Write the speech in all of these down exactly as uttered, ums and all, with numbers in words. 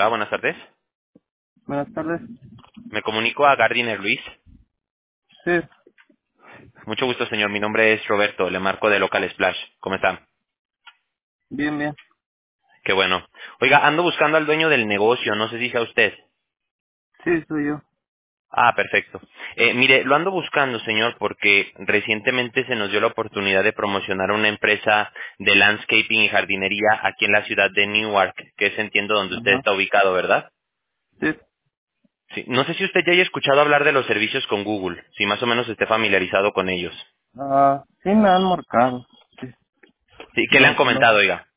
Hola, buenas tardes. Buenas tardes. Me comunico a Gardiner Luis. Sí, Mucho gusto, señor. Mi nombre es Roberto. Le marco de Local Splash. ¿Cómo está? bien, bien. Qué bueno. Oiga, ando buscando al dueño del negocio. No sé si sea usted. Sí, soy yo. Ah, perfecto. Eh, mire, lo ando buscando, señor, porque recientemente se nos dio la oportunidad de promocionar una empresa de landscaping y jardinería aquí en la ciudad de Newark, que es, entiendo, donde usted Ajá. está ubicado, ¿verdad? Sí. Sí. No sé si usted ya haya escuchado hablar de los servicios con Google, si más o menos esté familiarizado con ellos. Ah, sí me han marcado. Sí. Sí, ¿qué le han No, no. comentado, oiga?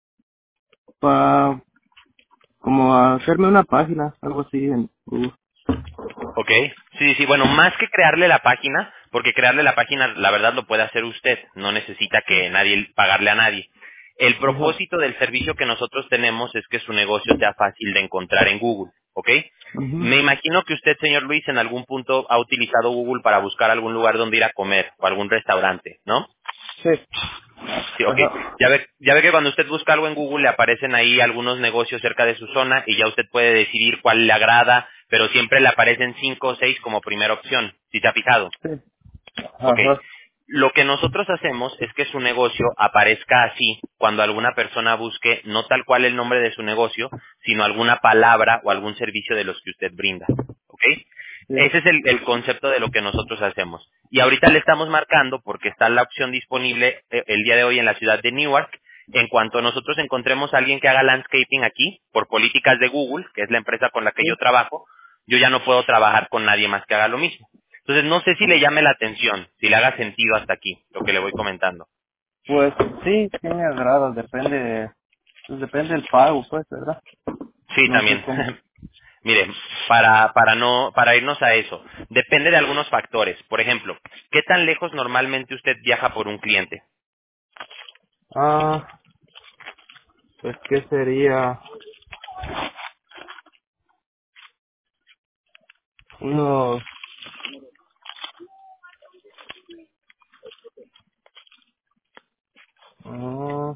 Para como hacerme una página, algo así en Google. Ok, sí, sí, bueno, más que crearle la página, porque crearle la página, la verdad lo puede hacer usted, no necesita Sí. que nadie pagarle a nadie. El Ajá. propósito del servicio que nosotros tenemos es que su negocio sea fácil de encontrar en Google, ¿ok? Ujú. Me imagino que usted, señor Luis, en algún punto ha utilizado Google para buscar algún lugar donde ir a comer o algún restaurante, ¿no? Sí. Sí, ok. Ajá. Ya ve, ya ve que cuando usted busca algo en Google le aparecen ahí algunos negocios cerca de su zona y ya usted puede decidir cuál le agrada, pero siempre le aparecen cinco o seis como primera opción, si se ha fijado. Sí. Ok. Ajá. Lo que nosotros hacemos es que su negocio aparezca así cuando alguna persona busque no tal cual el nombre de su negocio, sino alguna palabra o algún servicio de los que usted brinda. ¿Ok? Sí. Ese es el, el concepto de lo que nosotros hacemos. Y ahorita le estamos marcando porque está la opción disponible eh, el día de hoy en la ciudad de Newark. En cuanto nosotros encontremos a alguien que haga landscaping aquí, por políticas de Google, que es la empresa con la que Sí. yo trabajo, yo ya no puedo trabajar con nadie más que haga lo mismo. Entonces no sé si le llame la atención, si le haga sentido hasta aquí, lo que le voy comentando. Pues sí, sí me agrada, depende, pues depende del pago, pues, ¿verdad? Sí, No sé también. cómo. Mire, para, para no, para irnos a eso, depende de algunos factores. Por ejemplo, ¿qué tan lejos normalmente usted viaja por un cliente? Ah, pues qué sería unos, ah,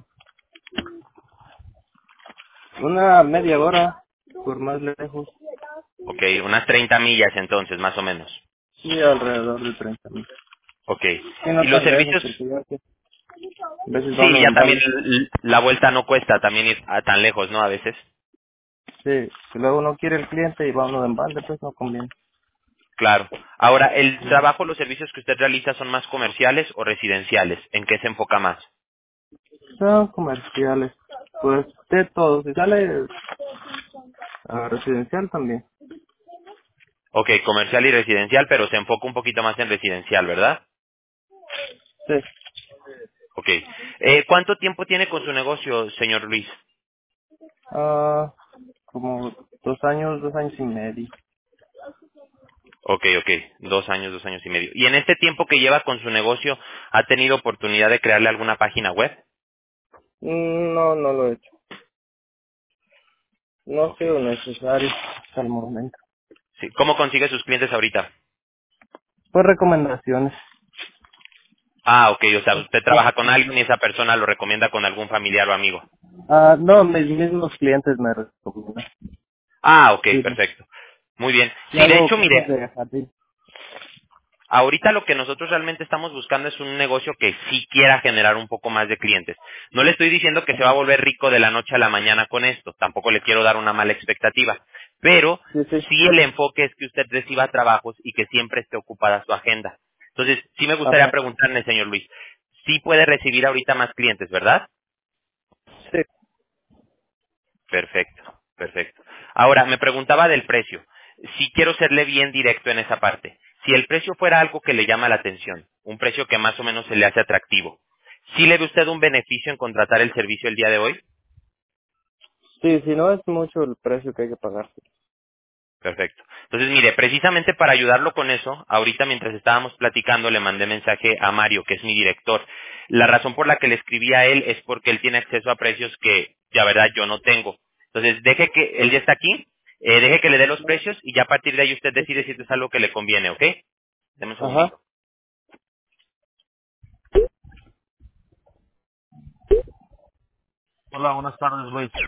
una media hora, por más lejos. Ok, unas treinta millas entonces, más o menos. Sí, alrededor de treinta mil. Ok. Sí, no ¿Y los tan lejos, servicios? porque ya que a veces Sí, vamos ya en también balde. l- la vuelta no cuesta también ir a tan lejos, ¿no? A veces. Sí, si luego no quiere el cliente y vamos en balde, pues no conviene. Claro. Ahora, ¿el trabajo, los servicios que usted realiza son más comerciales o residenciales? ¿En qué se enfoca más? Son comerciales. Pues de todo. Si sale a residencial también. Ok, comercial y residencial, pero se enfoca un poquito más en residencial, ¿verdad? Sí. Ok. Eh, ¿Cuánto tiempo tiene con su negocio, señor Luis? Ah, como dos años, dos años y medio. Ok, ok. Dos años, dos años y medio. ¿Y en este tiempo que lleva con su negocio, ha tenido oportunidad de crearle alguna página web? Mm, No, no lo he hecho. No ha Ok. sido necesario hasta el momento. Sí. ¿Cómo consigue sus clientes ahorita? Pues recomendaciones. Ah, ok. O sea, usted Ah, trabaja con alguien y esa persona lo recomienda con algún familiar o amigo. ah, no, mis mismos clientes me recomiendan. Ah, ok, Sí, perfecto. Muy bien. si Sí, de hago hecho, cosas mire, de jardín. ahorita lo que nosotros realmente estamos buscando es un negocio que sí quiera generar un poco más de clientes. No le estoy diciendo que se va a Ajá. volver rico de la noche a la mañana con esto, tampoco le quiero dar una mala expectativa, pero Sí, sí. sí el enfoque es que usted reciba trabajos y que siempre esté ocupada su agenda. Entonces, sí me gustaría Ajá. preguntarle, señor Luis, sí puede recibir ahorita más clientes, ¿verdad? Sí. Perfecto, perfecto. Ahora, me preguntaba del precio. Sí quiero serle bien directo en esa parte. Si el precio fuera algo que le llama la atención, un precio que más o menos se le hace atractivo, ¿sí le ve usted un beneficio en contratar el servicio el día de hoy? Sí, si no es mucho el precio que hay que pagar. Perfecto. Entonces, mire, precisamente para ayudarlo con eso, ahorita mientras estábamos platicando le mandé mensaje a Mario, que es mi director. La razón por la que le escribí a él es porque él tiene acceso a precios que, la verdad, yo no tengo. Entonces, deje que, él ya está aquí, eh, deje que le dé los precios y ya a partir de ahí usted decide si esto es algo que le conviene, ¿ok? Deme un Ajá. segundito. Hola, buenas tardes, Luis.